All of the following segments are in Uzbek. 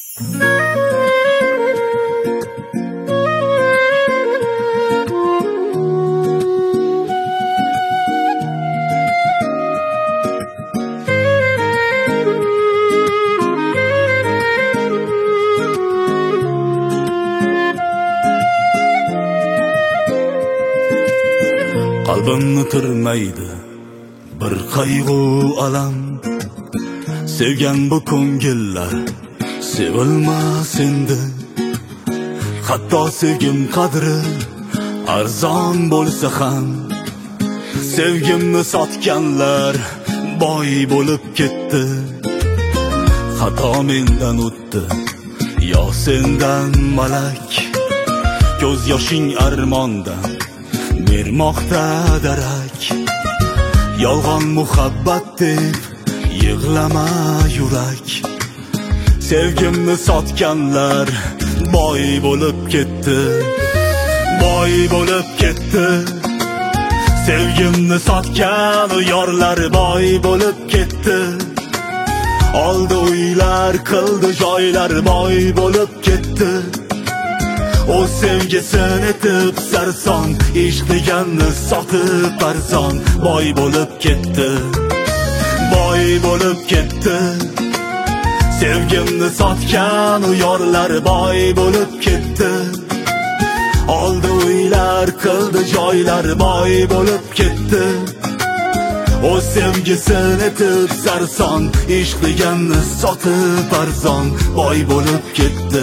Qalbimni tirmaydi bir qayg'u alam, sevgan bu ko'ngillar sevilmas endi. Hatto sevgim qadri arzon bo'lsa ham, sevgimni sotganlar boy bo'lib ketdi. Xato mendan o'tdi yo sendan malak, ko'z yoshing armondan bermoqda darak. Yolg'on muhabbat deb yig'lama yurak, sevgimni sotganlar boy bo'lib ketdi, boy bo'lib ketdi. Sevgimni sotgan yorlar boy bo'lib ketdi. Oldi uylar, qildi joylar boy bo'lib ketdi. O sevgisini etib sarson, ishq deganni sotib arzon boy bo'lib ketdi, boy bo'lib ketdi. Sevgimni sotgan yorlar boy bo'lib ketdi. Oldi uylar, qildi joylar boy bo'lib ketdi. O sevgisini etib sarson, ishq deganni sotib arzon boy bo'lib ketdi.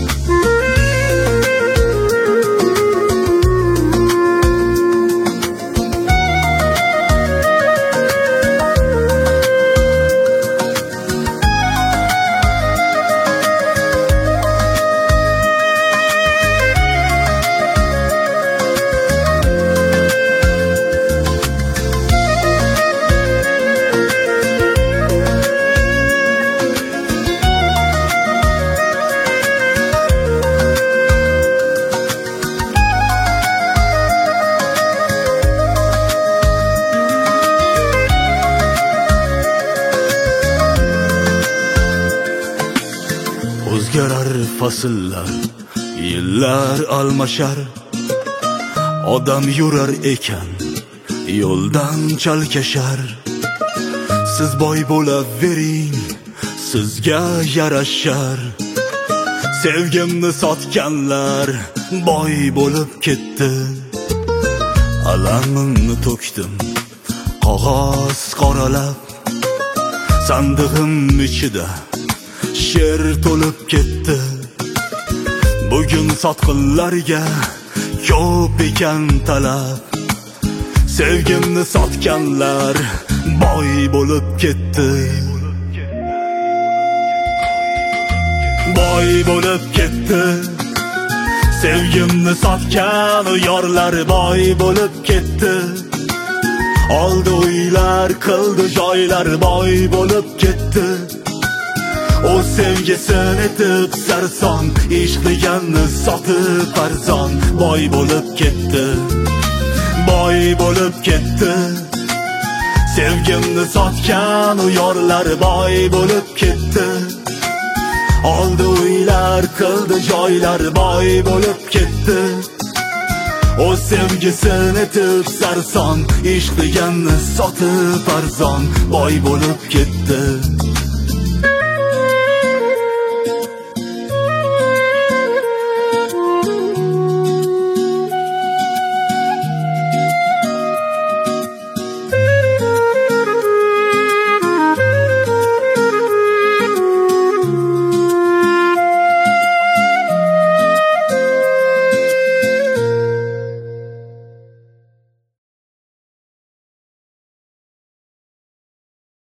O'zgarar fasllar, yillar almashar, odam yurar ekan yo'ldan chalkashar. Siz boy bo'lavering, sizga yarashar. Sevgimni sotganlar boy bo'lib ketdi. Alamimni to'kdim qog'oz qoralab, sandig'im ichida she'r to'lib ketdi. Bugun sotqinlarga ko'p ekan talab, sevgimni sotganlar boy bo'lib ketdi, boy bo'lib ketdi. Sevgimni sotgan yorlar boy bo'lib ketdi. Oldi uylar, qildi joylar boy bo'lib ketdi. O sevgisini etib sarson, ishq deganni sotib arzon boy bo'lib ketdi, boy bo'lib ketdi. Sevgimni sotgan yorlar boy bo'lib ketdi. Oldi uylar, qildi joylar boy bo'lib ketdi. O sevgisini etib sarson, ishq deganni sotib arzon boy bo'lib ketdi.